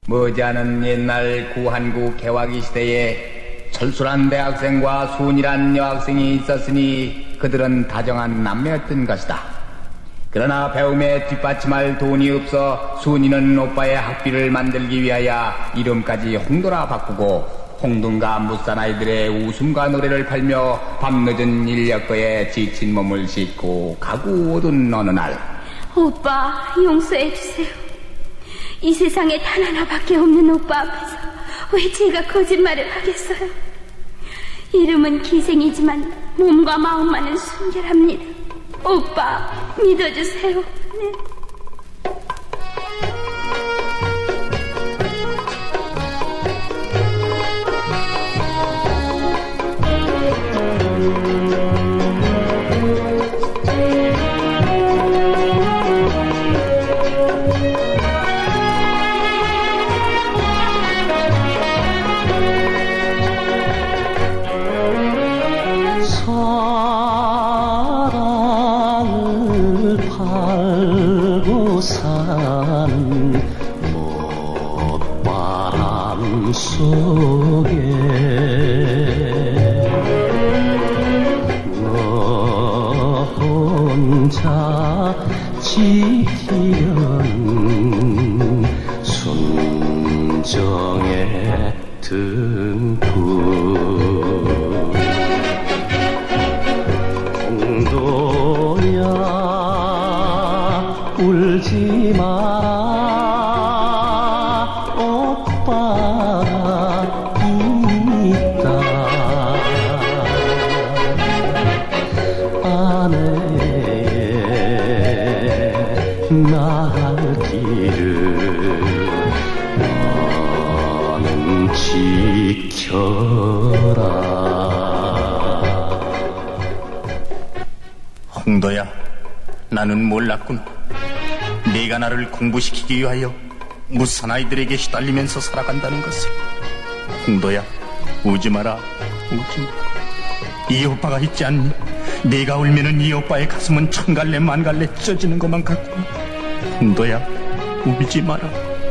머지않은 옛날 구한국 개화기 시대에 철수란 대학생과 순이란 여학생이 있었으니 그들은 다정한 남매였던 것이다. 그러나 배움에 뒷받침할 돈이 없어 순이는 오빠의 학비를 만들기 위하여 이름까지 홍도라 바꾸고 홍등가 무사나이들의 웃음과 노래를 팔며 밤늦은 인력거에 지친 몸을 싣고 가구 오던 어느 날, 오빠 용서해주세요. 이 세상에 단 하나밖에 없는 오빠 앞에서 왜 제가 거짓말을 하겠어요. 이름은 기생이지만 몸과 마음만은 순결합니다. 오빠 믿어주세요. 네. 사랑을 팔고 사는 못바람 속에 너 혼자 지키려는 순정의 등불. 홍도야 울지 마라. 오빠가 있다. 아내의 나갈 길을 너는 지켜라. 홍도야, 나는 몰랐구나. 네가 나를 공부시키기 위하여 무사나이들에게 시달리면서 살아간다는 것을. 홍도야, 우지 마라, 우지 마. 이 오빠가 있지 않니? 네가 울면은 이 오빠의 가슴은 천갈래 만갈래 찢어지는 것만 같구나. 홍도야, 울지 마라.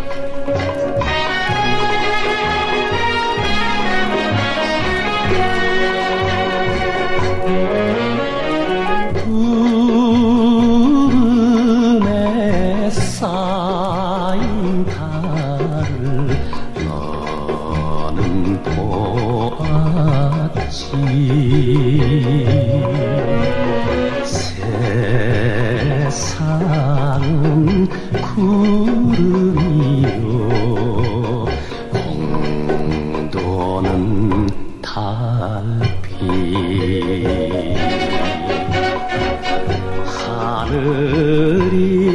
구름에 쌓인 달을 너는 보았지. 세상은 구름이요 홍도는 달빛. 하늘이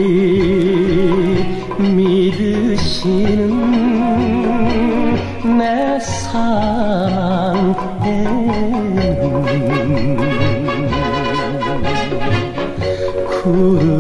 믿으시는 내 사랑에는 구름